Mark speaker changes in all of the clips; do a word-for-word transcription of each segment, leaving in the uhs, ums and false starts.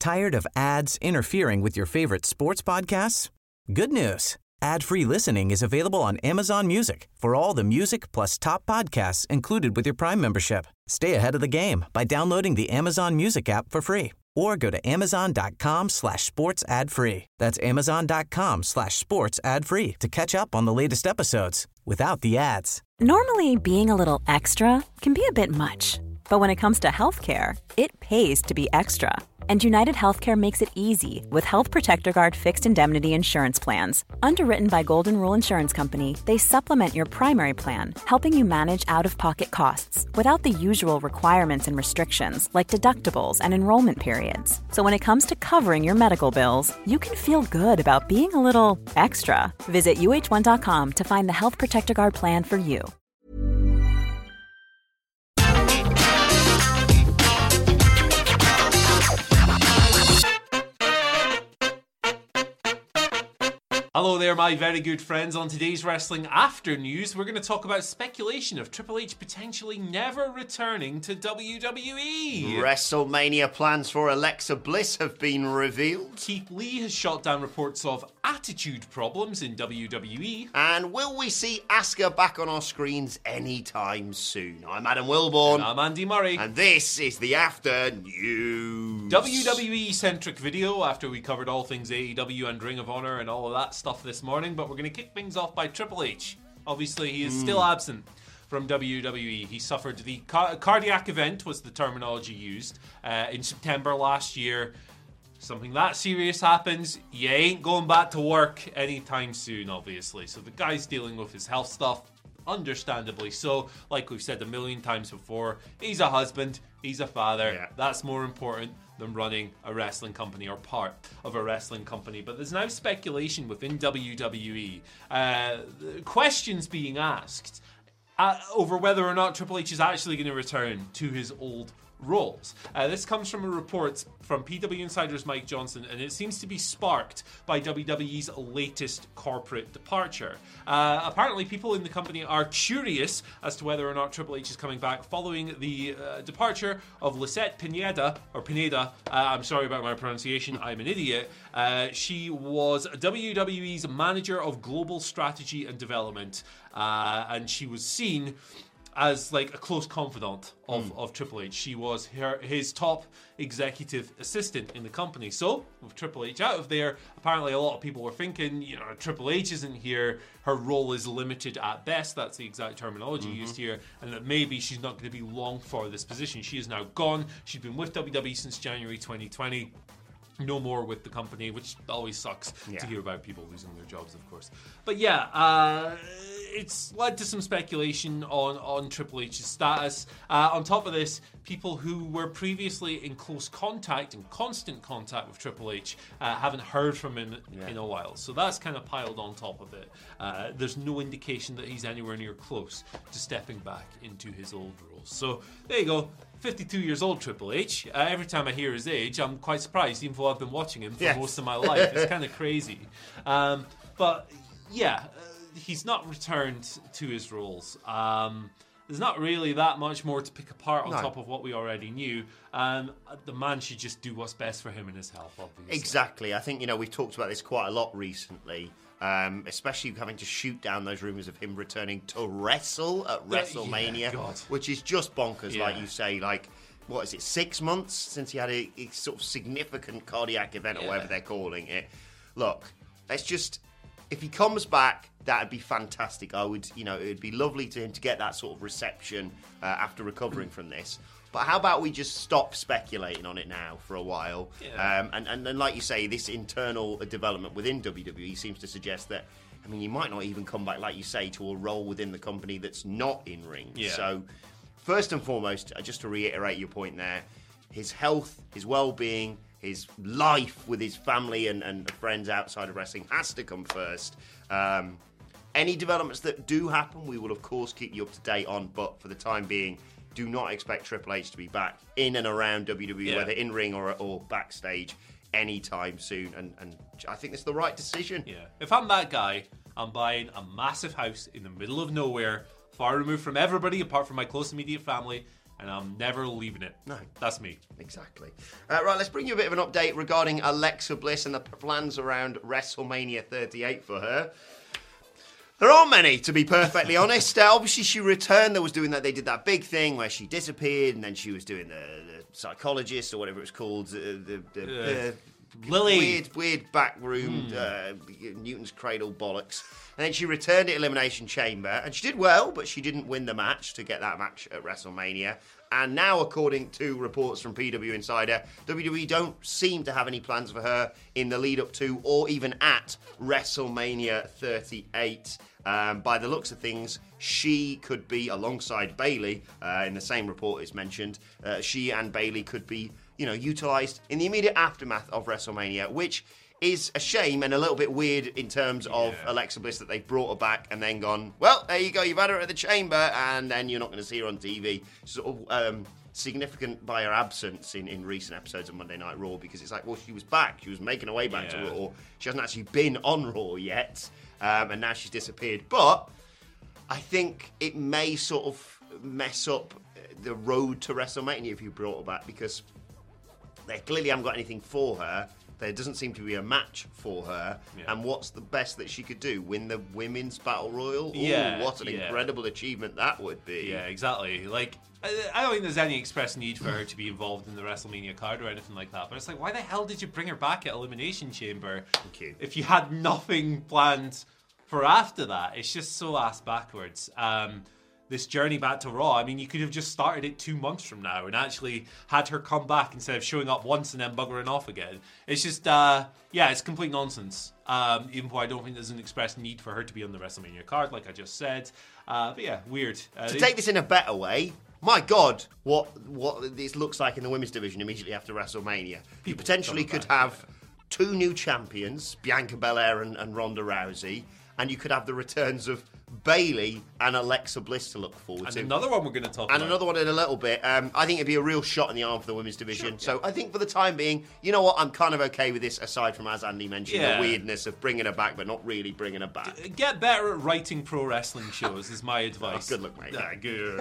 Speaker 1: Tired of ads interfering with your favorite sports podcasts? Good news. Ad-free listening is available on Amazon Music for all the music plus top podcasts included with your Prime membership. Stay ahead of the game by downloading the Amazon Music app for free or go to amazon.com slash sports ad free. That's amazon.com slash sports ad free to catch up on the latest episodes without the ads.
Speaker 2: Normally, being a little extra can be a bit much, but when it comes to healthcare, it pays to be extra. And United Healthcare makes it easy with Health Protector Guard fixed indemnity insurance plans. Underwritten by Golden Rule Insurance Company, they supplement your primary plan, helping you manage out-of-pocket costs without the usual requirements and restrictions like deductibles and enrollment periods. So when it comes to covering your medical bills, you can feel good about being a little extra. Visit U H one dot com to find the Health Protector Guard plan for you.
Speaker 3: Hello there, my very good friends. On today's Wrestling After News, we're going to talk about speculation of Triple H potentially never returning to W W E.
Speaker 4: WrestleMania plans for Alexa Bliss have been revealed.
Speaker 3: Keith Lee has shot down reports of attitude problems in W W E.
Speaker 4: And will we see Asuka back on our screens anytime soon? I'm Adam Wilborn.
Speaker 3: And I'm Andy Murray.
Speaker 4: And this is the After News.
Speaker 3: W W E-centric video after we covered all things A E W and Ring of Honor and all of that stuff this morning, but we're going to kick things off by Triple H. Obviously, he is mm. still absent from W W E. He suffered the ca- cardiac event, was the terminology used, uh, in September last year. Something that serious happens, you ain't going back to work anytime soon, obviously. So the guy's dealing with his health stuff, understandably so. Like we've said a million times before, he's a husband, he's a father. Yeah. That's more important than running a wrestling company or part of a wrestling company. But there's now speculation within W W E, uh, questions being asked uh, over whether or not Triple H is actually going to return to his old roles. Uh, this comes from a report from P W Insider's Mike Johnson, and it seems to be sparked by W W E's latest corporate departure. Uh, apparently, people in the company are curious as to whether or not Triple H is coming back following the uh, departure of Lisette Pineda, or Pineda, uh, I'm sorry about my pronunciation, I'm an idiot. Uh, she was W W E's manager of global strategy and development, uh, and she was seen as like a close confidant of, mm. of Triple H. She was her, his top executive assistant in the company. So, with Triple H out of there, apparently a lot of people were thinking, you know, Triple H isn't here, her role is limited at best, that's the exact terminology mm-hmm. used here, and that maybe she's not going to be long for this position. She is now gone. She's been with W W E since January twenty twenty. No more with the company, which always sucks yeah. to hear about people losing their jobs, of course. But yeah, uh, it's led to some speculation on, on Triple H's status. Uh, on top of this, people who were previously in close contact, in constant contact with Triple H, uh, haven't heard from him yeah. in a while. So that's kind of piled on top of it. Uh, there's no indication that he's anywhere near close to stepping back into his old roles. So there you go. fifty-two years old Triple H. Uh, every time I hear his age, I'm quite surprised, even though I've been watching him for yes. most of my life. It's kind of crazy. Um, but yeah, uh, he's not returned to his roles. Um, there's not really that much more to pick apart on no. top of what we already knew. Um, the man should just do what's best for him and his health, obviously.
Speaker 4: Exactly. I think, you know, we've talked about this quite a lot recently. Um, especially having to shoot down those rumours of him returning to wrestle at WrestleMania,
Speaker 3: yeah,
Speaker 4: which is just bonkers,
Speaker 3: yeah.
Speaker 4: like you say. Like, what is it, six months since he had a, a sort of significant cardiac event, or
Speaker 3: yeah.
Speaker 4: whatever they're calling it. Look, let's just, if he comes back, that'd be fantastic. I would, you know, it'd be lovely to him to get that sort of reception uh, after recovering from this. But how about we just stop speculating on it now for a while?
Speaker 3: Yeah.
Speaker 4: Um, and, and then, like you say, this internal development within W W E seems to suggest that, I mean, you might not even come back, like you say, to a role within the company that's not in ring.
Speaker 3: Yeah.
Speaker 4: So, first and foremost, just to reiterate your point there, his health, his well-being, his life with his family and, and friends outside of wrestling has to come first. Um, any developments that do happen, we will, of course, keep you up to date on. But for the time being, do not expect Triple H to be back in and around W W E, yeah. whether in ring or, or backstage, anytime soon. And, and I think it's the right decision.
Speaker 3: Yeah. If I'm that guy, I'm buying a massive house in the middle of nowhere, far removed from everybody apart from my close immediate family, and I'm never leaving it.
Speaker 4: No.
Speaker 3: That's me.
Speaker 4: Exactly. Uh, right, let's bring you a bit of an update regarding Alexa Bliss and the plans around WrestleMania thirty-eight for her. There aren't many, to be perfectly honest. Uh, obviously, she returned. There was doing that. They did that big thing where she disappeared, and then she was doing the, the psychologist or whatever it was called. Uh, the the uh,
Speaker 3: Lily.
Speaker 4: Weird, weird back room, mm. uh, Newton's Cradle bollocks. And then she returned at Elimination Chamber, and she did well, but she didn't win the match to get that match at WrestleMania. And now, according to reports from P W Insider, W W E don't seem to have any plans for her in the lead up to or even at WrestleMania thirty-eight. Um, by the looks of things, she could be alongside Bayley. Uh, in the same report as mentioned, uh, she and Bayley could be, you know, utilised in the immediate aftermath of WrestleMania, which is a shame and a little bit weird in terms of yeah. Alexa Bliss, that they've brought her back and then gone, well, there you go, you've had her at the Chamber, and then you're not going to see her on T V. Sort of um, significant by her absence in, in recent episodes of Monday Night Raw, because it's like, well, she was back, she was making her way back yeah. to Raw. She hasn't actually been on Raw yet, um, and now she's disappeared. But I think it may sort of mess up the road to WrestleMania if you brought her back, because they clearly haven't got anything for her. There doesn't seem to be a match for her. Yeah. And what's the best that she could do? Win the Women's Battle Royal? Ooh,
Speaker 3: yeah,
Speaker 4: what an
Speaker 3: yeah.
Speaker 4: incredible achievement that would be.
Speaker 3: Yeah, exactly. Like, I don't think there's any express need for her to be involved in the WrestleMania card or anything like that. But it's like, why the hell did you bring her back at Elimination Chamber
Speaker 4: Thank you.
Speaker 3: if you had nothing planned for after that? It's just so ass backwards. Um... This journey back to Raw, I mean, you could have just started it two months from now and actually had her come back instead of showing up once and then buggering off again. It's just, uh, yeah, it's complete nonsense. Um, even though I don't think there's an express need for her to be on the WrestleMania card, like I just said. Uh, but yeah, weird. Uh,
Speaker 4: to take this in a better way, my God, what what this looks like in the women's division immediately after WrestleMania. You potentially could back, have yeah. two new champions, Bianca Belair and, and Ronda Rousey, and you could have the returns of Bayley and Alexa Bliss to look forward
Speaker 3: and
Speaker 4: to.
Speaker 3: And another one we're going to talk
Speaker 4: and
Speaker 3: about.
Speaker 4: And another one in a little bit. Um, I think it'd be a real shot in the arm for the women's division.
Speaker 3: Sure,
Speaker 4: so
Speaker 3: yeah.
Speaker 4: I think for the time being, you know what, I'm kind of okay with this, aside from, as Andy mentioned,
Speaker 3: yeah.
Speaker 4: the weirdness of bringing her back, but not really bringing her back.
Speaker 3: Get better at writing pro wrestling shows is my advice.
Speaker 4: Oh, good luck, mate.
Speaker 3: Yeah, good.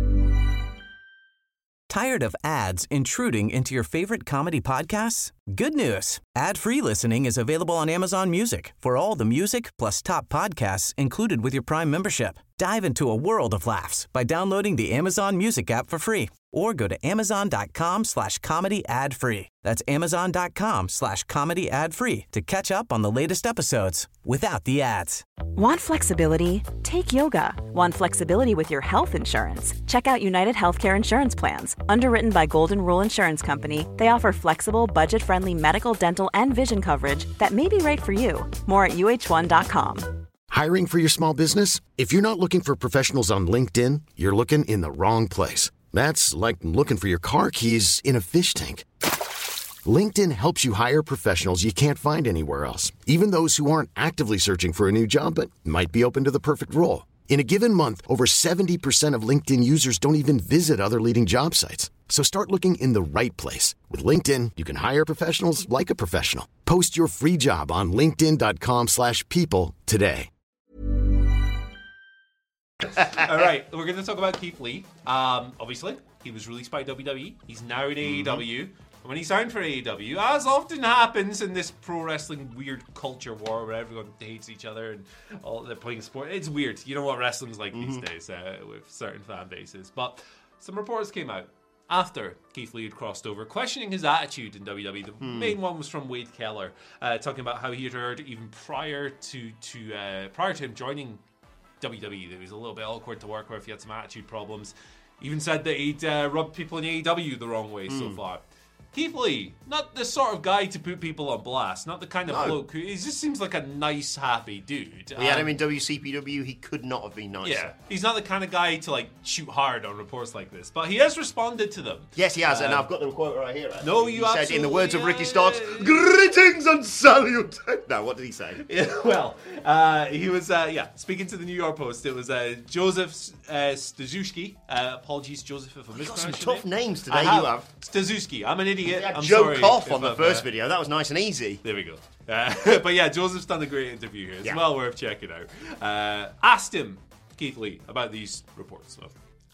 Speaker 1: Tired of ads intruding into your favorite comedy podcasts? Good news. Ad-free listening is available on Amazon Music for all the music plus top podcasts included with your Prime membership. Dive into a world of laughs by downloading the Amazon Music app for free or go to amazon.com slash comedy ad free. That's amazon.com slash comedy ad free to catch up on the latest episodes without the ads.
Speaker 2: Want flexibility? Take yoga. Want flexibility with your health insurance? Check out United Healthcare Insurance Plans. Underwritten by Golden Rule Insurance Company, they offer flexible, budget-friendly medical, dental, and vision coverage that may be right for you. More at U H one dot com.
Speaker 5: Hiring for your small business? If you're not looking for professionals on LinkedIn, you're looking in the wrong place. That's like looking for your car keys in a fish tank. LinkedIn helps you hire professionals you can't find anywhere else, even those who aren't actively searching for a new job but might be open to the perfect role. In a given month, over seventy percent of LinkedIn users don't even visit other leading job sites. So start looking in the right place. With LinkedIn, you can hire professionals like a professional. Post your free job on linkedin.com slash people today.
Speaker 3: All right, we're going to talk about Keith Lee. Um, obviously, he was released by W W E. He's now in A E W. Mm-hmm. And when he signed for A E W, as often happens in this pro wrestling weird culture war where everyone hates each other and all they're playing sport, it's weird. You know what wrestling's like mm-hmm. these days uh, with certain fan bases. But some reports came out after Keith Lee had crossed over, questioning his attitude in W W E. The hmm. main one was from Wade Keller, uh, talking about how he had heard even prior to to uh, prior to him joining W W E that it was a little bit awkward to work with. He had some attitude problems. Even said that he'd uh, rubbed people in A E W the wrong way hmm. so far. Keith Lee, not the sort of guy to put people on blast, not the kind of no. bloke who, he just seems like a nice, happy dude.
Speaker 4: We um, had him in W C P W, he could not have been nicer.
Speaker 3: Yeah, he's not the kind of guy to like shoot hard on reports like this, but he has responded to them.
Speaker 4: Yes, he has, um, and I've got the quote right here. Actually. No,
Speaker 3: you
Speaker 4: he
Speaker 3: said,
Speaker 4: in the words of Ricky
Speaker 3: uh,
Speaker 4: Starks, greetings and salutations. No, what did he say?
Speaker 3: Yeah, well, uh, he was, uh, yeah, speaking to the New York Post, it was uh, Joseph uh, Stazuski. Uh, apologies, Joseph, if I mispronounced your name.
Speaker 4: Some tough names today,
Speaker 3: have.
Speaker 4: you have.
Speaker 3: Stazuski, I'm an idiot, I'm
Speaker 4: Joe
Speaker 3: sorry.
Speaker 4: Cough on the I've, first uh, video. That was nice and easy.
Speaker 3: There we go. Uh, but yeah, Joseph's done a great interview here. It's
Speaker 4: yeah.
Speaker 3: well worth checking out. Uh, asked him, Keith Lee, about these reports. So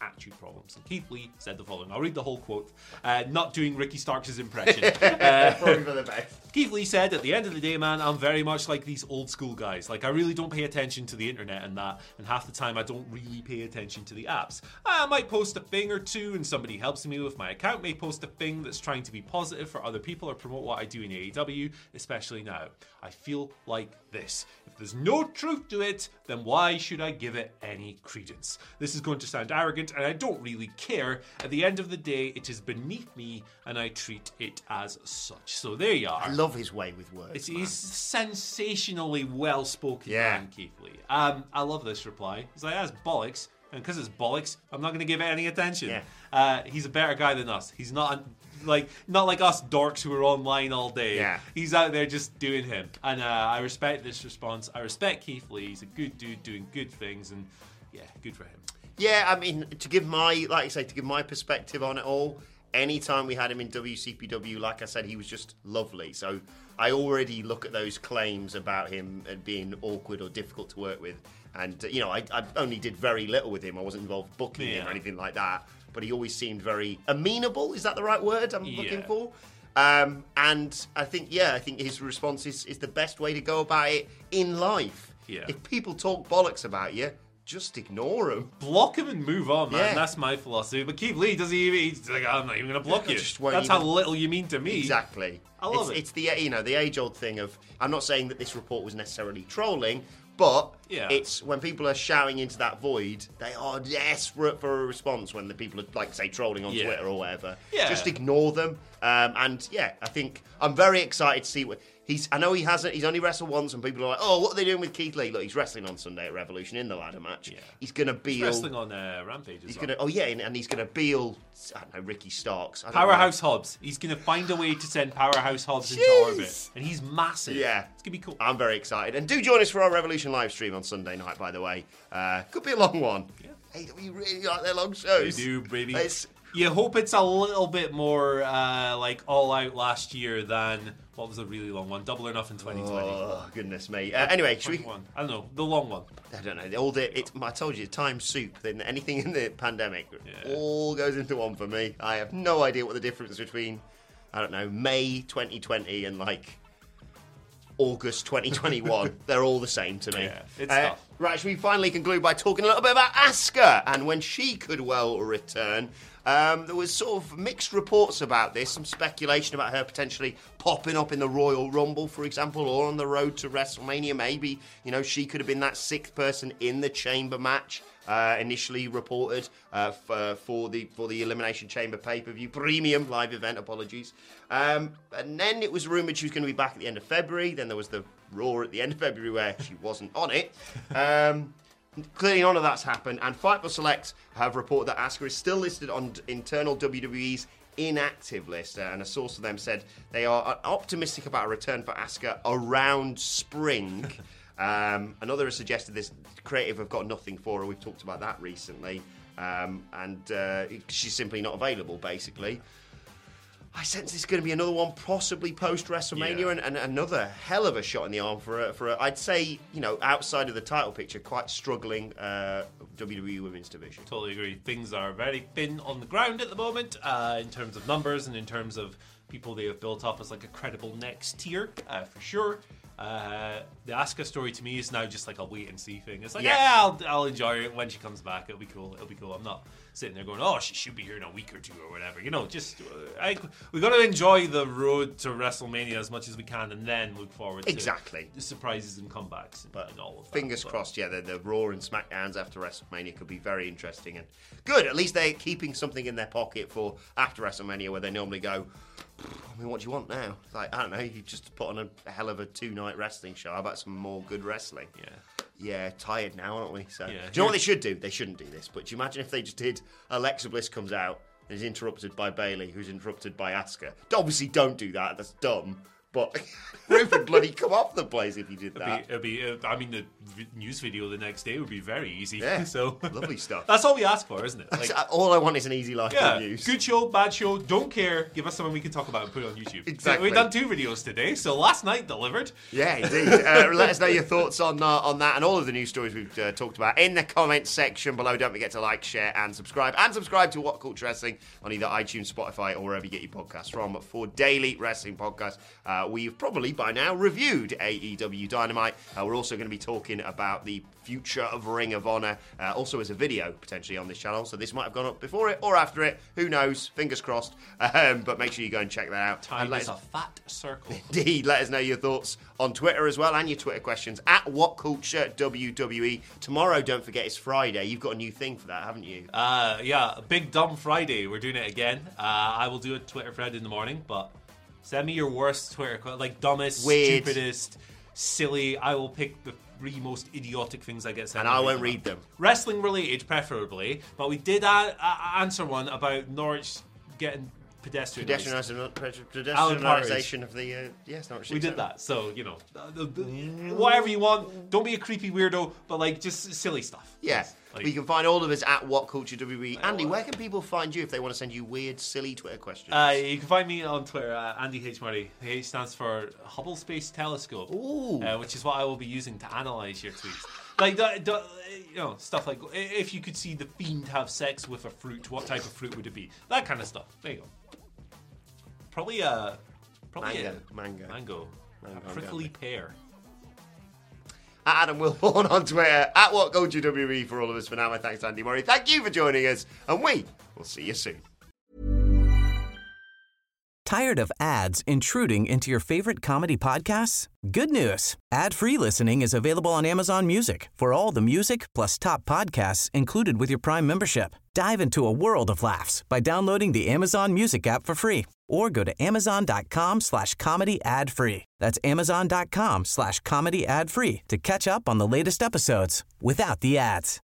Speaker 3: attitude problems. And Keith Lee said the following. I'll read the whole quote, uh, not doing Ricky Starks' impression. uh,
Speaker 4: Probably for the best.
Speaker 3: Keith Lee said, at the end of the day, man, I'm very much like these old school guys. Like, I really don't pay attention to the internet and that, and half the time I don't really pay attention to the apps. I might post a thing or two and somebody helps me with my account may post a thing that's trying to be positive for other people or promote what I do in A E W, especially now. I feel like this. If there's no truth to it, then why should I give it any credence? This is going to sound arrogant, and I don't really care. At the end of the day, it is beneath me, and I treat it as such. So there you are.
Speaker 4: I love his way with words.
Speaker 3: It's,
Speaker 4: man.
Speaker 3: he's sensationally well-spoken,
Speaker 4: Yeah.
Speaker 3: man, Keith Lee. Um, I love this reply. He's like, that's bollocks. And because it's bollocks, I'm not going to give it any attention.
Speaker 4: Yeah.
Speaker 3: Uh, he's a better guy than us. He's not like not like us dorks who are online all day.
Speaker 4: Yeah.
Speaker 3: He's out there just doing him. And uh, I respect this response. I respect Keith Lee. He's a good dude doing good things. And yeah, good for him.
Speaker 4: Yeah, I mean, to give my, like I say, to give my perspective on it all, anytime we had him in W C P W, like I said, he was just lovely. So I already look at those claims about him being awkward or difficult to work with. And, you know, I, I only did very little with him. I wasn't involved booking
Speaker 3: Yeah.
Speaker 4: him or anything like that. But he always seemed very amenable. Is that the right word I'm
Speaker 3: Yeah.
Speaker 4: looking for? Um, and I think, yeah, I think his response is, is the best way to go about it in life.
Speaker 3: Yeah.
Speaker 4: If people talk bollocks about you, just ignore them.
Speaker 3: Block him and move on, man.
Speaker 4: Yeah.
Speaker 3: That's my philosophy. But Keith Lee doesn't even. He's like, I'm not even going to block
Speaker 4: I
Speaker 3: you.
Speaker 4: just won't
Speaker 3: That's how
Speaker 4: even-
Speaker 3: little you mean to me.
Speaker 4: Exactly.
Speaker 3: I love
Speaker 4: it's,
Speaker 3: it.
Speaker 4: It's the, you know, the age-old thing of, I'm not saying that this report was necessarily trolling, but
Speaker 3: Yeah.
Speaker 4: it's when people are shouting into that void, they are desperate for a response when the people are, like, say, trolling on
Speaker 3: Yeah.
Speaker 4: Twitter or whatever.
Speaker 3: Yeah.
Speaker 4: Just ignore them. Um, and, yeah, I think I'm very excited to see what... He's, I know he hasn't. He's only wrestled once, and people are like, "Oh, what are they doing with Keith Lee?" Look, he's wrestling on Sunday at Revolution in the ladder match.
Speaker 3: Yeah.
Speaker 4: He's gonna be
Speaker 3: He's wrestling on uh, Rampage as
Speaker 4: He's
Speaker 3: well.
Speaker 4: gonna. Oh yeah, and, and he's gonna be all. I don't know, Ricky Starks. I don't know.
Speaker 3: Powerhouse Hobbs. He's going to find a way to send Powerhouse Hobbs into
Speaker 4: Jeez.
Speaker 3: orbit. And he's massive.
Speaker 4: Yeah.
Speaker 3: It's going to be cool.
Speaker 4: I'm very excited. And do join us for our Revolution live stream on Sunday night, by the way. Uh, could be a long one.
Speaker 3: Yeah.
Speaker 4: A E W really like their long shows.
Speaker 3: They do, baby.
Speaker 4: It's,
Speaker 3: You hope it's a little bit more uh, like All Out last year than, what was the really long one? Double or Nothing twenty twenty.
Speaker 4: oh, goodness me. Uh, anyway, should we...
Speaker 3: One. I don't know. The long one.
Speaker 4: I don't know. All the, it, I told you, time soup. Then anything in the pandemic
Speaker 3: Yeah.
Speaker 4: all goes into one for me. I have no idea what the difference between, I don't know, May twenty twenty and like August twenty twenty-one. They're all the same to me.
Speaker 3: Yeah, it's
Speaker 4: Uh,
Speaker 3: tough.
Speaker 4: Right, should we finally conclude by talking a little bit about Asuka and when she could well return? Um, there was sort of mixed reports about this, some speculation about her potentially popping up in the Royal Rumble, for example, or on the road to WrestleMania. Maybe, you know, she could have been that sixth person in the Chamber match. Uh, initially reported uh, for, for the for the Elimination Chamber pay-per-view premium live event. Apologies, um, and then it was rumored she was going to be back at the end of February. Then there was the Raw at the end of February where she wasn't on it. Um, clearly, none of that's happened. And Fightful Select have reported that Asuka is still listed on internal W W E's inactive list, uh, and a source of them said they are optimistic about a return for Asuka around spring. Um, another has suggested this creative have got nothing for her. We've talked about that recently. Um, and uh, she's simply not available, basically. I sense this is going to be another one, possibly post-WrestleMania,
Speaker 3: Yeah.
Speaker 4: and, and another hell of a shot in the arm for a, for a, I'd say, you know, outside of the title picture, quite struggling uh, W W E Women's Division.
Speaker 3: Totally agree. Things are very thin on the ground at the moment uh, in terms of numbers and in terms of people they have built up as like a credible next tier, uh, for sure. Uh, the Asuka story to me is now just like a wait and see thing. It's like,
Speaker 4: Yes.
Speaker 3: yeah, I'll, I'll enjoy it when she comes back. It'll be cool. It'll be cool. I'm not sitting there going, oh, she should be here in a week or two or whatever. You know, just uh, I, we got to enjoy the road to WrestleMania as much as we can, and then look forward to
Speaker 4: Exactly.
Speaker 3: the surprises and comebacks and,
Speaker 4: But
Speaker 3: and all of that.
Speaker 4: fingers
Speaker 3: But-
Speaker 4: crossed, yeah, the, the Raw and SmackDowns after WrestleMania could be very interesting and good. At least they're keeping something in their pocket for after WrestleMania where they normally go, I mean, what do you want now? It's like, I don't know, you just put on a, a hell of a two-night wrestling show. How about some more good wrestling?
Speaker 3: Yeah.
Speaker 4: Yeah, tired now, aren't we? So,
Speaker 3: Yeah.
Speaker 4: do you know what they should do? They shouldn't do this, but do you imagine if they just did Alexa Bliss comes out and is interrupted by Bayley, who's interrupted by Asuka? Obviously, don't do that. That's dumb. but roof would bloody come off the place if you did that.
Speaker 3: It'd be, it'd be, uh, I mean, the v- news video the next day would be very easy.
Speaker 4: Yeah,
Speaker 3: so
Speaker 4: lovely stuff.
Speaker 3: That's all we ask for, isn't it? Like,
Speaker 4: That's, all I want is an easy life
Speaker 3: yeah,
Speaker 4: of news.
Speaker 3: good show, bad show, don't care. Give us something we can talk about and put it on YouTube.
Speaker 4: Exactly.
Speaker 3: So we've done two videos today, so last night delivered.
Speaker 4: Yeah, indeed. uh, let us know your thoughts on uh, on that and all of the news stories we've uh, talked about in the comments section below. Don't forget to like, share, and subscribe. And subscribe to What Culture Wrestling on either iTunes, Spotify, or wherever you get your podcasts from for daily wrestling podcasts. Uh, we've probably by now reviewed A E W Dynamite. Uh, we're also going to be talking about the future of Ring of Honor, uh, also as a video potentially on this channel. So this might have gone up before it or after it. Who knows? Fingers crossed. Um, but make sure you go and check that out.
Speaker 3: Time
Speaker 4: and let
Speaker 3: is
Speaker 4: us,
Speaker 3: a fat circle.
Speaker 4: Indeed, let us know your thoughts on Twitter as well and your Twitter questions at What Culture W W E. Tomorrow, don't forget, it's Friday. You've got a new thing for that, haven't you?
Speaker 3: Uh, yeah, Big Dumb Friday. We're doing it again. Uh, I will do a Twitter thread in the morning, but send me your worst Twitter, like dumbest,
Speaker 4: Weird.
Speaker 3: stupidest, silly. I will pick the three most idiotic things I get sent.
Speaker 4: And I won't
Speaker 3: them
Speaker 4: read
Speaker 3: up.
Speaker 4: them.
Speaker 3: Wrestling related, preferably. But we did uh, uh, answer one about Norwich getting pedestrianised.
Speaker 4: Pedestrianisation,
Speaker 3: Alan
Speaker 4: pedestrianisation of the uh, yes, not
Speaker 3: We did that, so you know, uh, the, the, whatever you want. Don't be a creepy weirdo, but like just silly stuff.
Speaker 4: Yeah,
Speaker 3: Like,
Speaker 4: we can find all of us at What Culture W W E. Andy, where can people find you if they want to send you weird, silly Twitter questions?
Speaker 3: Uh, you can find me on Twitter, uh, Andy H. Murray. H stands for Hubble Space Telescope, uh, which is what I will be using to analyze your tweets. Like, the, the, you know, stuff like, if you could see the Fiend have sex with a fruit, what type of fruit would it be? That kind of stuff. There you go. Probably a... Probably
Speaker 4: Mango.
Speaker 3: A,
Speaker 4: Mango.
Speaker 3: Mango.
Speaker 4: Mango,
Speaker 3: A prickly
Speaker 4: mango.
Speaker 3: pear.
Speaker 4: At Adam Wilborn on Twitter, at What Culture W W E for all of us. For now, my thanks to Andy Murray. Thank you for joining us, and we will see you soon.
Speaker 1: Tired of ads intruding into your favorite comedy podcasts? Good news. Ad-free listening is available on Amazon Music for all the music plus top podcasts included with your Prime membership. Dive into a world of laughs by downloading the Amazon Music app for free or go to amazon.com slash comedy ad free. That's amazon.com slash comedy ad free to catch up on the latest episodes without the ads.